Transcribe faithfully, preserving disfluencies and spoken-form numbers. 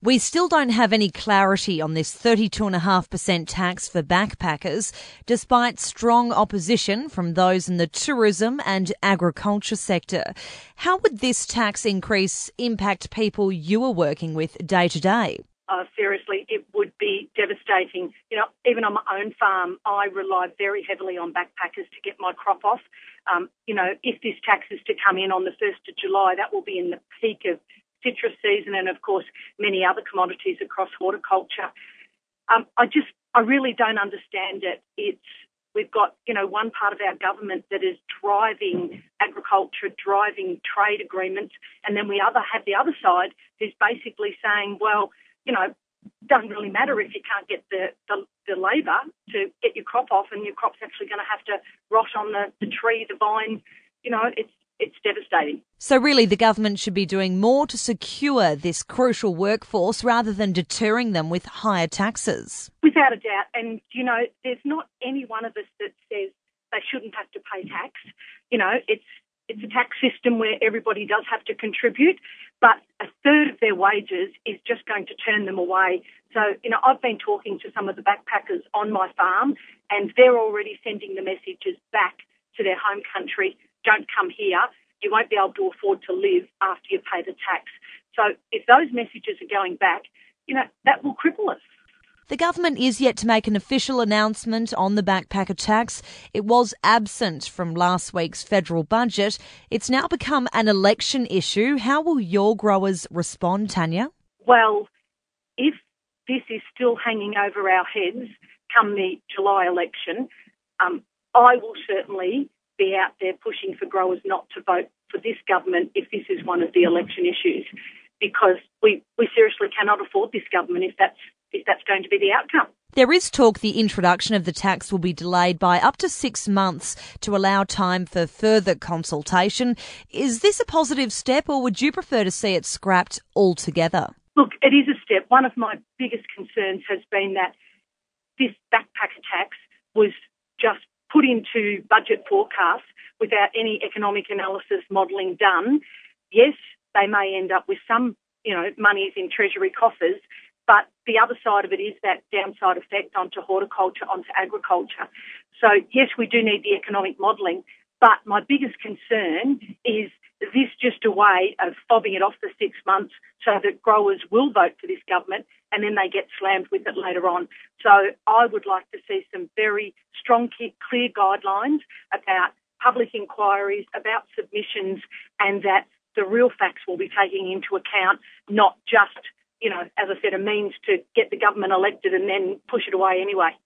We still don't have any clarity on this thirty-two point five percent tax for backpackers, despite strong opposition from those in the tourism and agriculture sector. How would this tax increase impact people you are working with day to day? Uh, seriously, it would be devastating. You know, even on my own farm, I rely very heavily on backpackers to get my crop off. Um, you know, if this tax is to come in on the first of July, that will be in the peak of citrus season and, of course, many other commodities across horticulture. Um, I just, I really don't understand it. It's, we've got, you know, one part of our government that is driving agriculture, driving trade agreements, and then we other have the other side who's basically saying, well, you know, it doesn't really matter if you can't get the, the, the labour to get your crop off, and your crop's actually going to have to rot on the, the tree, the vine. You know, it's it's devastating. So really the government should be doing more to secure this crucial workforce rather than deterring them with higher taxes. Without a doubt. And, you know, there's not any one of us that says they shouldn't have to pay tax. You know, it's it's a tax system where everybody does have to contribute, but a third of their wages is just going to turn them away. So, you know, I've been talking to some of the backpackers on my farm, and they're already sending the messages back to their home country. Don't come here. You won't be able to afford to live after you pay the tax. So if those messages are going back, you know, that will cripple us. The government is yet to make an official announcement on the backpacker tax. It was absent from last week's federal budget. It's now become an election issue. How will your growers respond, Tanya? Well, if this is still hanging over our heads come the July election, um, I will certainly be out there pushing for growers not to vote for this government if this is one of the election issues, because we, we seriously cannot afford this government if that's if that's going to be the outcome. There is talk the introduction of the tax will be delayed by up to six months to allow time for further consultation. Is this a positive step, or would you prefer to see it scrapped altogether? Look, it is a step. One of my biggest concerns has been that this backpacker tax was just put into budget forecasts without any economic analysis modelling done. Yes, they may end up with some, you know, monies in Treasury coffers, but the other side of it is that downside effect onto horticulture, onto agriculture. So, yes, we do need the economic modelling, but my biggest concern is this just a way of fobbing it off for six months so that growers will vote for this government and then they get slammed with it later on. So I would like to see some very strong, clear guidelines about public inquiries, about submissions, and that the real facts will be taken into account, not just, you know, as I said, a means to get the government elected and then push it away anyway.